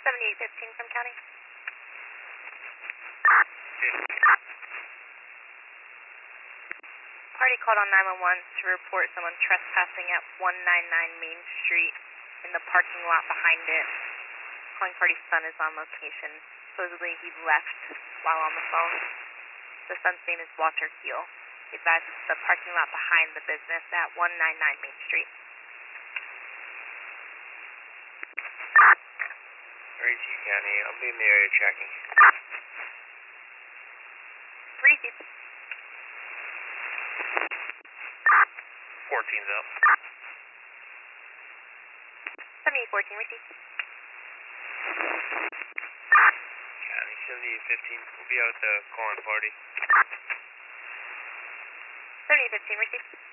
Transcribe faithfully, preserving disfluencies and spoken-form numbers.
seventy-eight fifteen from county. Party called on nine one one to report someone trespassing at one ninety-nine Main Street in the parking lot behind it. Calling party's son is on location. Supposedly he left while on the phone. The son's name is Walter Keel. He advises the parking lot behind the business at one ninety-nine Main Street. Reach County, I'll be in the area tracking. Receive. fourteen's up. seventy-eight fourteen, receive. County, seventy-eight fifteen, we'll be out at the calling party. seventy-eight fifteen, receive.